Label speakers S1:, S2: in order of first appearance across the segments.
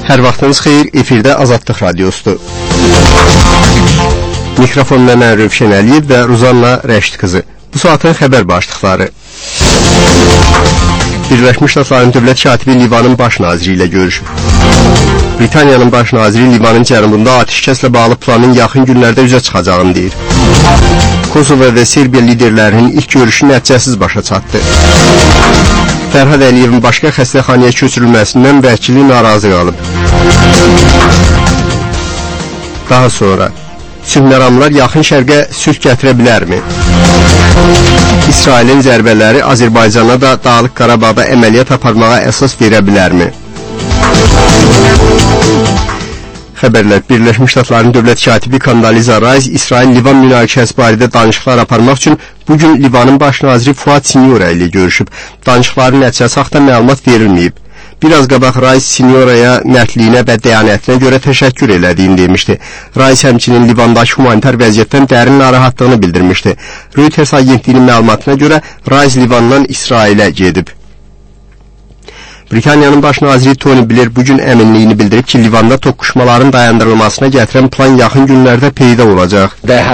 S1: Hər vaxtınız xeyir, efirdə Azadlıq Radiosudur. Mikrofonda mən Rövşən Əliyev və Ruzanna Rəşid qızı. Bu saatın xəbər başlıqları. Birləşmiş Ştatların dövlət katibi Livanın baş naziri ilə görüşüb. Britaniyanın baş naziri Livanın cənubunda atəşkəslə bağlı planın yaxın günlərdə üzə çıxacağını deyir. Kosovo və Serbiya liderlərinin ilk görüşü nəticəsiz başa çatdı. Fərhad Əliyevin başqa xəstəxanaya köçürülməsindən vəkili narazı qalıb. Daha sonra, sülhməramlar yaxın şərqə sülh gətirə bilərmi? İsrailin zərbələri Azərbaycana da Dağlıq Qarabağda əməliyyat aparmağa əsas verə bilərmi? Xəbərlər. Birləşmiş Ştatların dövlət katibi Kondoliza Rice İsrail-Livan münaqişəsi barədə danışıqlar aparmaq üçün bugün Livanın baş naziri Fuad Sinyora ilə görüşüb. Danışıqların nəticəsi haqqında məlumat verilməyib. Biraz qabaq Rice Sinyoraya mərdliyinə və dəyanətinə görə təşəkkür elədiyini demişdi. Rice həmçinin Livandakı humanitar vəziyyətdən dərin narahatlığını bildirmişdi. Reuters agentliyinin məlumatına görə Rice Livandan İsrailə gedib. Britaniyanın baş naziri Tony Blair bugün əminliyini bildirib ki, Livanda toqquşmaların dayandırılmasına gətirən plan yaxın günlərdə peyda olacaq.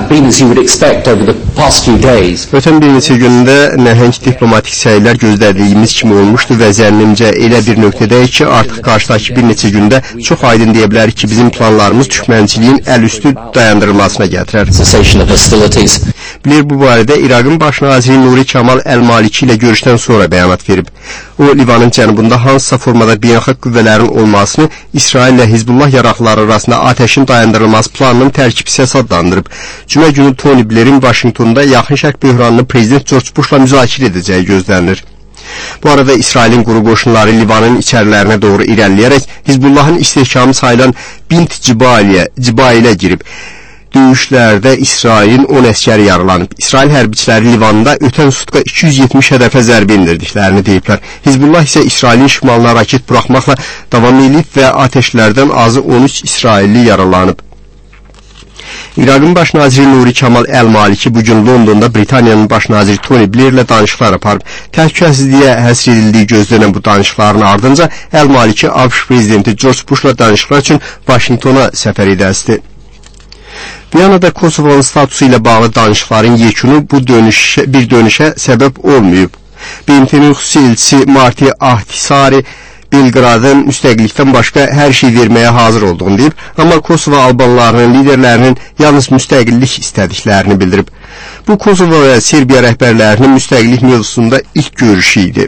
S1: Ötən bir neçə gündə nəhəng diplomatik səylər gözlədiyimiz kimi olmuşdu və zənnimcə elə bir nöqtədəyik ki, artıq qarşıdakı bir neçə gündə çox aydın deyə bilərik ki, bizim planlarımız düşmənçiliyin əlüstü dayandırılmasına gətirər. Blair bu barədə İraqın baş naziri Nuri Kamal Əl-Maliki ilə görüşdən sonra bəyanat verib. O, Livanın cənubunda hansısa formada beynəlxalq qüvvələrin olmasını İsrail ilə Hizbullah yaraqları arasında atəşin dayandırılması planının tərkib hissəsi adlandırıb. Cümə günü Tony Blairin Vaşinqtonda yaxın şərq böhranını prezident George Bushla müzakirə edəcəyi gözlənilir. Bu arada İsrailin quru qoşunları Livanın içərilərinə doğru irəliləyərək Hizbullahın istehkamı sayılan Bint Cibailə girib. Döyüşlərdə İsrailin 10 əskəri yaralanıb. İsrail hərbiçiləri Livanda ötən sutka 270 hədəfə zərbə indirdiklərini deyiblər. Hizbullah isə İsrailin şimalına raket buraxmaqla davam edib və atəşlərdən azı 13 İsrailli yaralanıb. İraqın baş naziri Nuri Kamal Əl-Maliki bugün Londonda Britaniyanın baş naziri Tony Blair ilə danışıqlar aparıb. Təhlükəsizliyə həsr edildiyi gözlənən bu danışıqların ardınca Əl-Maliki ABŞ prezidenti George Bushla danışıqlar üçün Vaşinqtona səfər edəsidir. Viyanada Kosovonun statusu ilə bağlı danışıqların yekunu bir dönüşə səbəb olmayıb. BMT-nin xüsusi elçisi Marti Ahtisari Belqradın müstəqillikdən başqa hər şey verməyə hazır olduğunu deyib, amma Kosovo albanlarının liderlərinin yalnız müstəqillik istədiklərini bildirib. Bu Kosovo və Serbiya rəhbərlərinin müstəqillik mövzusunda ilk görüşü idi.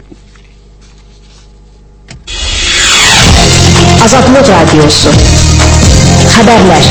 S2: Azadlıq Radiosu Xəbərlər.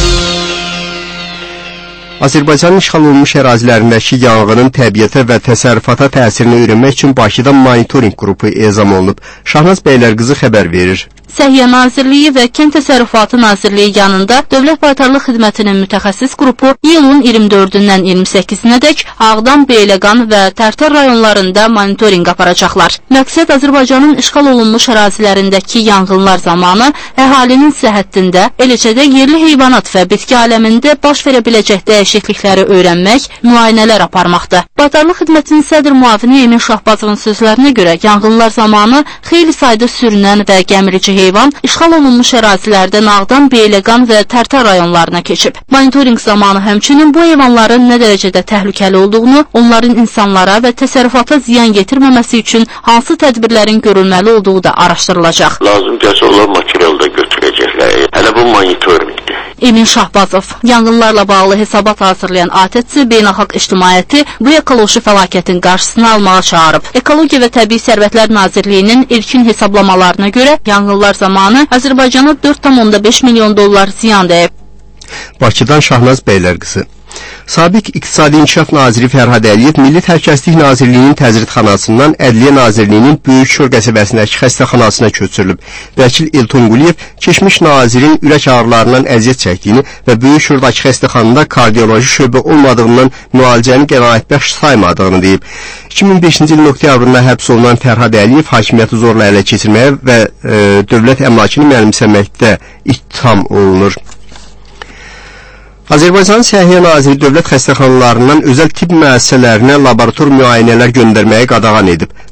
S1: Azərbaycanın işğal olunmuş ərazilərindəki yanğının təbiətə və təsərrüfata təsirini öyrənmək üçün Bakıda monitorinq qrupu ezam olunub. Şahnaz Bəylərqızı xəbər verir.
S3: Səhiyyə Nazirliyi və Kənd Təsərrüfatı Nazirliyi yanında Dövlət Baytarlıq Xidmətinin mütəxəssis qrupu iyulun 24-dən 28-nədək Ağdam, Beyləqan və Tərtər rayonlarında monitorinq aparacaqlar. Məqsəd Azərbaycanın işğal olunmuş ərazilərindəki yanğınlar zamanı əhalinin səhhətində, eləcə də yerli heyvanat və bitki aləmində baş verə biləcək dəyişiklikləri öyrənmək, müayinələr aparmaqdır. Baytarlıq Xidmətinin sədr müavini Emin Şahbazovun sözlərinə görə yanğınlar zamanı xeyli sayda sürünən və gəmirici heyvan işğal olunmuş ərazilərdən Ağdam, Beyləqan və Tərtər rayonlarına keçib. Monitorinq zamanı həmçinin bu heyvanların nə dərəcədə təhlükəli olduğunu, onların insanlara və təsərrüfata ziyan yetirməməsi üçün hansı tədbirlərin görülməli olduğu da araşdırılacaq.
S4: Lazım gəlsə onlar material da götürəcəklər. Hələ bu monitorinqdir.
S3: Emin Şahbazov yanğınlarla bağlı hesabat hazırlayan ATƏT beynəlxalq ictimaiyyəti bu ekoloji fəlakətin qarşısını almağa çağırıb. Ekologiya və Təbii Sərvətlər Nazirliyinin ilkin hesablamalarına görə yanğınlar zamanı Azərbaycana 4,5 milyon dollar ziyan dəyib.
S1: Bakıdan Şahnaz Bəylərqızı. Sabiq İqtisadi İnkişaf Naziri Fərhad Əliyev Milli Təhlükəsizlik Nazirliyinin təzyiratxanasından Ədliyyə Nazirliyinin Böyükşor qəsəbəsindəki xəstəxanasına köçürülüb. Vəkil Elton Quliyev keçmiş nazirin ürək ağrılarından əziyyət çəkdiyini və Böyükşordakı xəstəxanada kardioloji şöbə olmadığından müalicəni qənaətbəxş saymadığını deyib. 2005-ci ilin oktyabrında həbs olunan Fərhad Əliyev hakimiyyəti zorla ələ keçirməyə və dövlət əmlakını mənimsəməkdə ittiham olunur. Azərbaycanın Səhiyyə Naziri dövlət xəstəxanalarından özəl tibb müəssisələrinə laborator müayinələr göndərməyə qadağan edib.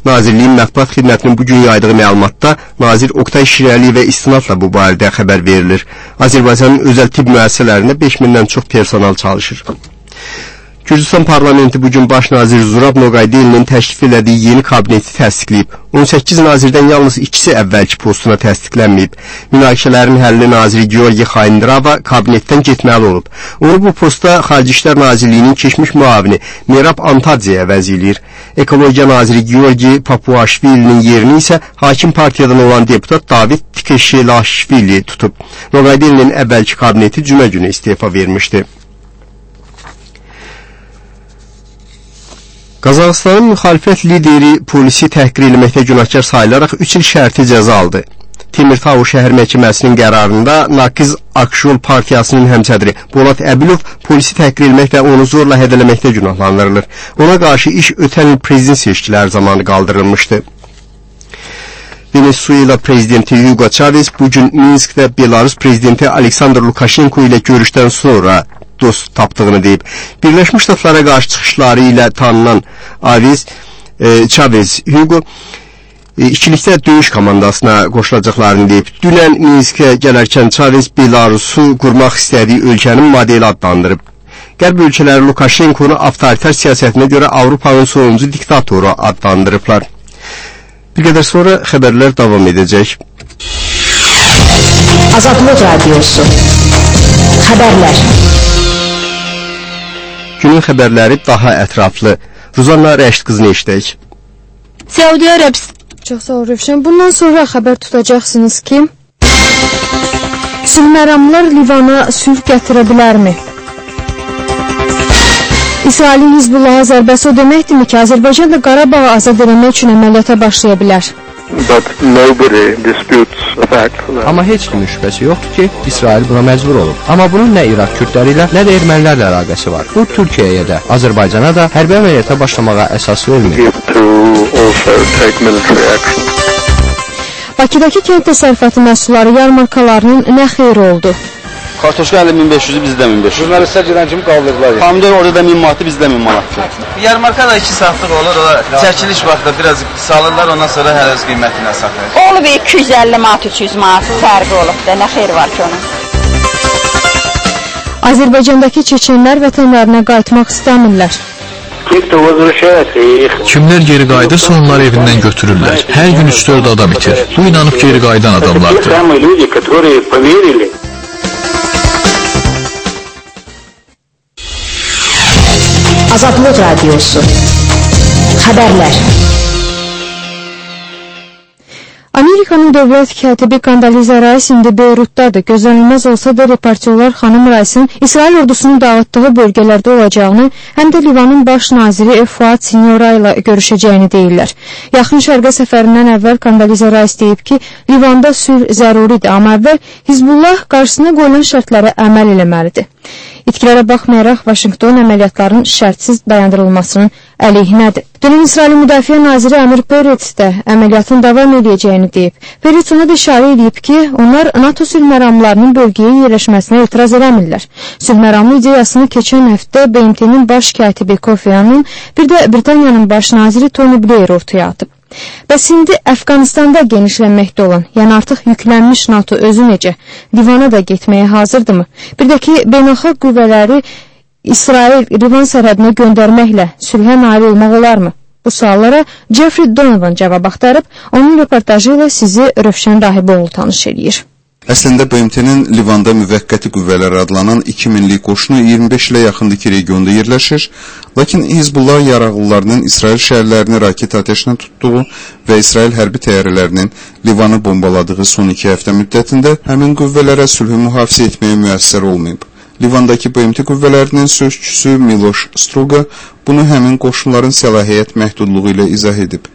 S1: Nazirliyin mətbuat xidmətinin bugün yaydığı məlumatda nazir Oktay Şirəliyevə istinadla bu barədə xəbər verilir. Azərbaycanın özəl tibb müəssisələrində 5000-dən çox personal çalışır. Gürcüstan parlamenti bugün baş nazir Zurab Noqaydelinin təşkil elədiyi yeni kabineti təsdiqləyib. 18 nazirdən yalnız ikisi əvvəlki postuna təsdiqlənməyib. Münaqişələrin həlli naziri Georgi Xaindrava kabinetdən getməli olub. Onu bu posta Xarici İşlər Nazirliyinin keçmiş müavini Merab Antadziyaya əvəz eləyir. Ekologiya naziri Georgi Papuaşvilinin yerini isə hakim partiyadan olan deputat David Tikeşelaşvili tutub. Noqaydelinin əvvəlki kabineti cümə günü istefa vermişdi. Qazaxıstanın müxalifət lideri polisi təhqir etməkdə günahkar sayılaraq 3 il şərti cəza aldı. Temirtau şəhər məhkəməsinin qərarında Nakiz Akşol partiyasının həmsədri Polat Əbilov polisi təhqir etməklə onu zorla hədələməkdə günahlandırılır. Ona qarşı iş ötən il prezident seçkiləri zamanı qaldırılmışdı. Venezuela prezidenti Hugo Chavez bugün Minskdə Belarus prezidenti Aleksandr Lukashenko ilə görüşdən sonra dost tapdığını deyib. Birləşmiş Ştatlara qarşı çıxışları ilə tanınan Chavez Hugo ikilikdə döyüş komandasına qoşulacaqlarını deyib. Dünən Minskə gələrkən Chavez Belarusu qurmaq istədiyi ölkənin modeli adlandırıb. Qərb ölkələri Lukashenkonu avtoritar siyasətinə görə Avropanın sonuncu diktatoru adlandırıblar. Bir qədər sonra xəbərlər davam edəcək.
S2: Azadlıq Radiosu Xəbərlər.
S1: Günün xəbərləri daha ətraflı. Ruzanna Rəşid qızını eşidək.
S3: Səudiyyə Ərəbistan.
S5: Çox sağ ol Rövşən. Bundan sonra xəbər tutacaqsınız ki, sülhməramlar Livana sülh gətirə bilərmi? İsrailin Hizbullaha zərbəsi o deməkdirmi ki, Azərbaycan da Qarabağı azad etmək üçün əməliyyata başlaya bilər?
S6: Amma heç kimin şübhəsi yoxdur ki, İsrail buna məcbur olub. Amma bunun nə İraq kürdləri nə də ermənilərlə əlaqəsi var. Bu, Türkiyəyə də, Azərbaycana da hərbi əməliyyata başlamağa əsas vermir.
S5: Bakıdakı kənd təsərrüfatı məhsulları yarmarkalarının nə xeyri oldu?
S7: Kartoşka 1500'ü bizdə 1500.
S8: Jurnalistlər girən kimi qaldırdılar.
S7: Pomidor orada da 1000 manatı, bizdə 1000 manatdır.
S8: Yarmarka da 2 saatlıq olur, o çəkiliş vaxtı biraz salırlar, ondan sonra hər öz qiymətinə satır.
S9: Olub 250 manat, 300 manat fərqi olub da, nə xeyri var ki onun?
S5: Azərbaycandakı çeçenlər vətənlərinə qayıtmaq istəmirlər.
S10: Kimlər geri qayıdırsa onları evindən götürürlər. Hər gün 3-4 adam itir. Bu inanıb geri qayıdan adamlardır.
S2: Azadlıq Radiosu Xəbərlər.
S5: Amerikanın dövlət katibi Kondoliza Rice indi Beyrutdadır. Gözlənilməz olsa da reportyorlar xanım Rice'ın İsrail ordusunun dağıtdığı bölgələrdə olacağını, həm də Livanın baş naziri Fuad Sinyora ilə görüşəcəyini deyirlər. Yaxın Şərqə səfərindən əvvəl Kondoliza Rice deyib ki, Livanda sülh zəruridir, amma əvvəl Hizbullah qarşısına qoyulan şərtlərə əməl eləməlidir. İtkilərə baxmayaraq, Vaşinqton əməliyyatların şərtsiz dayandırılmasının əleyhinədir. Dünən İsrailin Müdafiə naziri Amir Peretz də əməliyyatın davam edəcəyini deyib. Peretz ona da işarə edib ki, onlar NATO sülhməramlarının bölgəyə yerləşməsinə etiraz eləmirlər. Sülhməramlı ideyasını keçən həftə BMT-nin baş katibi Kofi Annan, bir də Britaniyanın baş naziri Tony Blair ortaya atıb. Bəs indi Əfqanistanda genişlənməkdə olan, yəni artıq yüklənmiş NATO özü necə? Livana da getməyə hazırdırmı? Bir də ki, beynəlxalq qüvvələri İsrail Livan sərhədinə göndərməklə sülhə nail olmaq olarmı? Bu suallara Jeffrey Donovan cavab axtarıb, onun reportajı ilə sizi Rövşən Rahiboğlu tanış edir.
S11: Əslində BMT-nin Livanda müvəqqəti qüvvələr adlanan 2000-lik qoşunu 25 ilə yaxındır ki, regionda yerləşir, lakin Hizbullah yaraqlılarının İsrail şəhərlərini raket atəşinə tutduğu və İsrail hərbi təyyarələrinin Livanı bombaladığı son 2 həftə müddətində həmin qüvvələrə sülhü mühafizə etməyə müəssər olmayıb. Livandakı BMT qüvvələrinin sözçüsü Miloš Struga bunu həmin qoşunların səlahiyyət məhdudluğu ilə izah edib.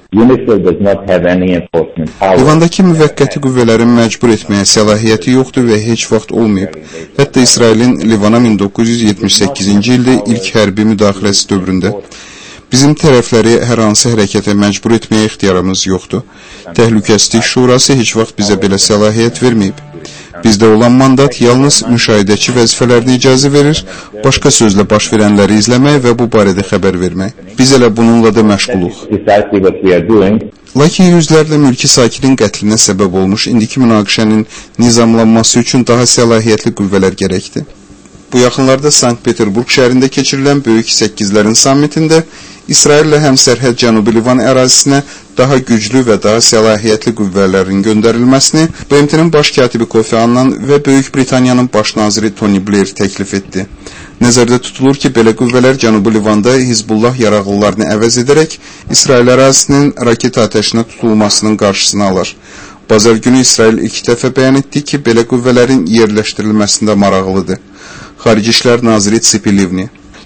S11: Livandakı müvəqqəti qüvvələrin məcbur etməyə səlahiyyəti yoxdur və heç vaxt olmayıb. Hətta İsrailin Livana 1978-ci ildə ilk hərbi müdaxiləsi dövründə bizim tərəfləri hər hansı hərəkətə məcbur etməyə ixtiyarımız yoxdur. Təhlükəsizlik Şurası heç vaxt bizə belə səlahiyyət verməyib. Bizdə olan mandat yalnız müşahidəçi vəzifələrinə icazə verir, başqa sözlə baş verənləri izləmək və bu barədə xəbər vermək. Biz elə bununla da məşğuluq. Lakin yüzlərlə mülki sakinin qətlinə səbəb olmuş indiki münaqişənin nizamlanması üçün daha səlahiyyətli qüvvələr gərəkdir. Bu yaxınlarda Sankt-Peterburg şəhərində keçirilən Böyük Səkkizlərin sammitində İsraillə həmsərhəd Cənubi Livan ərazisinə daha güclü və daha səlahiyyətli qüvvələrin göndərilməsini BMT-nin baş katibi Kofi Annan və Böyük Britaniyanın baş naziri Tony Blair təklif etdi. Nəzərdə tutulur ki, belə qüvvələr Cənubi Livanda Hizbullah yaraqlılarını əvəz edərək İsrail ərazisinin raket atəşinə tutulmasının qarşısını alır. Bazar günü İsrail ilk dəfə bəyan etdi ki, belə qüvvələrin yerləşdirilməsində maraqlıdır. Xarici İşlər naziri Tzipi Livni.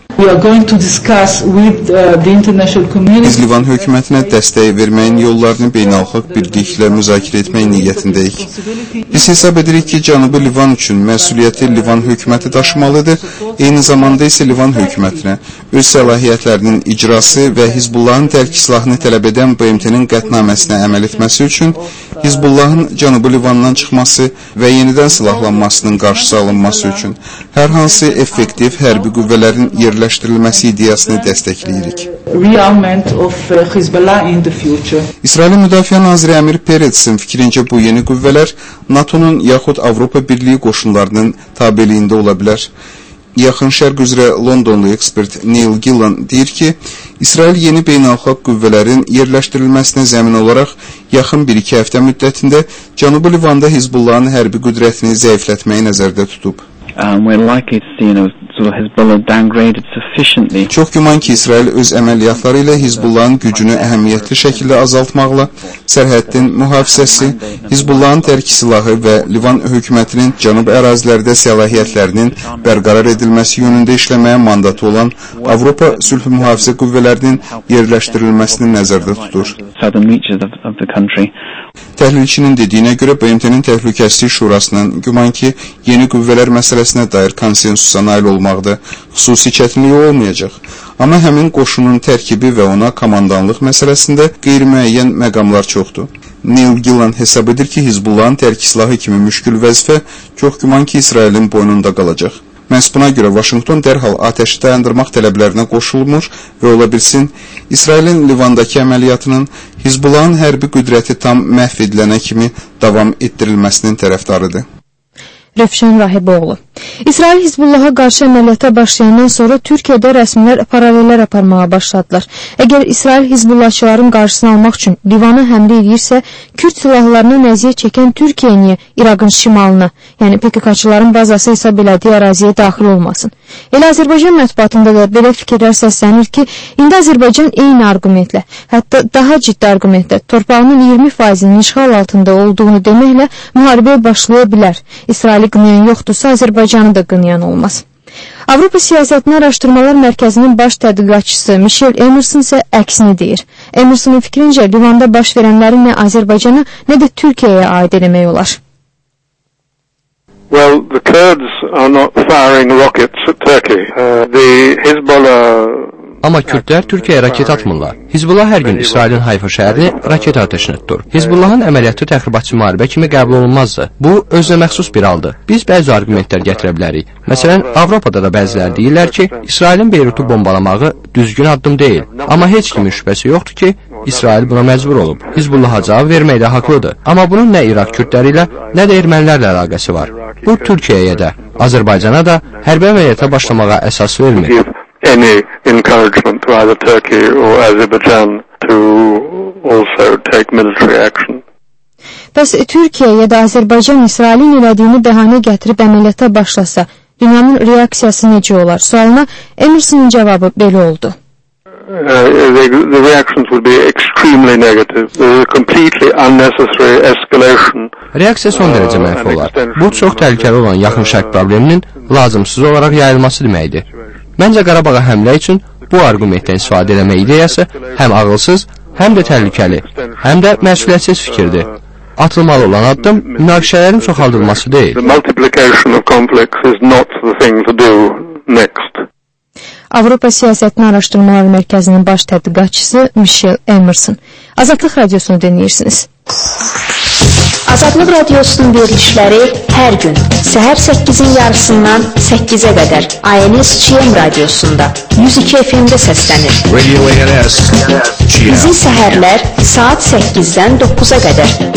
S11: Biz Livan hökumətinə dəstək verməyin yollarını beynəlxalq birliklə müzakirə etmək niyyətindəyik. Biz hesab edirik ki, Cənubi Livan üçün məsuliyyəti Livan hökuməti daşımalıdır, eyni zamanda isə Livan hökumətinə öz səlahiyyətlərinin icrası və Hizbullahın tərk silahını tələb edən BMT-nin qətnaməsinə əməl etməsi üçün Hizbullahın Cənubi Livandan çıxması və yenidən silahlanmasının qarşısı alınması üçün hər hansı effektiv hərbi qüvvələrin yerləşdirilməsi ideyasını dəstəkləyirik. İsrailin Müdafiə naziri Əmir Peretsin fikrincə bu yeni qüvvələr NATO-nun yaxud Avropa Birliyi qoşunlarının tabeliyində ola bilər. Yaxın Şərq üzrə Londonlu ekspert Neil Gillan deyir ki, İsrail yeni beynəlxalq qüvvələrin yerləşdirilməsinə zəmin olaraq yaxın 1-2 həftə müddətində Cənubi Livanda Hizbullahın hərbi qüdrətini zəiflətməyi nəzərdə tutub. Çox güman ki, İsrail öz əməliyyatları ilə Hizbullahın gücünü əhəmiyyətli şəkildə azaltmaqla sərhəddin mühafizəsi, Hizbullahın tərk silahı və Livan hökumətinin cənub ərazilərdə səlahiyyətlərinin bərqərar edilməsi yönündə işləməyə mandatı olan Avropa sülh mühafizə qüvvələrinin yerləşdirilməsini nəzərdə tutur. Təhlilçinin dediyinə görə BMT-nin Təhlükəsizlik Şurasının güman ki, yeni qüvvələr məsələsinə dair konsensusa nail olmaqda xüsusi çətinlik olmayacaq. Amma həmin qoşunun tərkibi və ona komandanlıq məsələsində qeyri-müəyyən məqamlar çoxdur. Neil Gillan hesab edir ki, Hizbullahın tərk silahı kimi müşkül vəzifə çox güman ki, İsrailin boynunda qalacaq. Məhz buna görə Vaşinqton dərhal atəşi dayandırmaq tələblərinə qoşulmuş və ola bilsin, İsrailin Livandakı əməliyyatının Hizbullahın hərbi qüdrəti tam məhv edilənə kimi davam etdirilməsinin tərəfdarıdır.
S5: Rövşən Rahiboğlu. İsrail Hizbullaha qarşı əməliyyata başlayandan sonra Türkiyədə rəsmilər paralellər aparmağa başladılar. Əgər İsrail Hizbullahçıların qarşısını almaq üçün Livana həmlə edirsə, Kürd silahlarına əziyyət çəkən Türkiyə niyə İraqın şimalına, yəni PKK-çıların bazası hesab elədiyi əraziyə daxil olmasın? Elə Azərbaycan mətbuatında da belə fikirlər səslənir ki, indi Azərbaycan eyni argumentlə, hətta daha ciddi argumentlə torpağının 20%-nin işğal altında olduğunu deməklə müharibəyə başlaya bilər. İsraili qınayan yoxdursa, Azərbaycanı da qınayan olmaz. Avropa Siyasətini Araşdırmalar Mərkəzinin baş tədqiqatçısı Michel Emerson isə əksini deyir. Emersonun fikrincə, Livanda baş verənləri nə Azərbaycana, nə də Türkiyəyə aid eləmək olar.
S12: Well, the Kurds are not firing rockets at Turkey. The Hezbollah
S6: Amma Kürdlər Türkiyəyə raket atmırlar. Hizbullah hər gün İsrailin Hayfa şəhərini raket atəşinə tutur. Hizbullahın əməliyyatı təxribatçı müharibə kimi qəbul olunmazdı. Bu, özünə məxsus bir haldır. Biz bəzi argumentlər gətirə bilərik. Məsələn, Avropada da bəzilər deyirlər ki, İsrailin Beyrutu bombalamağı düzgün addım deyil. Amma heç kimin şübhəsi yoxdur ki, İsrail buna məcbur olub. Hizbullaha cavab verməkdə haqlıdır. Amma bunun nə İraq kürdləri ilə, nə də ermənilərlə əlaqəsi var. Bu, Türkiyəyə də, Azərbaycana da hərbi əməliyyata başlamağa əsas vermir.
S12: Any encouragement to either Turkey or Azerbaijan to also take military action.
S5: Bəs Türkiyə ya da Azərbaycan İsrailin elədiyini bəhanə gətirib əməliyyata başlasa, dünyanın reaksiyası necə olar? Sualına Emersonun cavabı belə oldu.
S12: The reactions would be extremely negative. There is a completely unnecessary escalation.
S6: Reaksiya son dərəcə mənfi olar. Bu, çox təhlükəli olan yaxın şərq probleminin lazımsız olaraq yayılması deməkdir. Məncə Qarabağa həmlə üçün bu argumentdən istifadə eləmə ideyası həm ağılsız, həm də təhlükəli, həm də məsuliyyətsiz fikirdir. Atılmalı olan addım münaqişələrin çoxaldılması deyil.
S5: Avropa Siyasətini Araşdırmalar Mərkəzinin baş tədqiqatçısı Michel Emerson. Azadlıq Radiosunu dinləyirsiniz.
S2: Azadlıq Radiosunun verilişləri hər gün səhər 8-in yarısından 8-ə qədər INS-GM radiosunda 102 FM-də səslənir.
S10: Radio ANS.
S2: Bizi səhərlər saat 8-dən 9-a qədər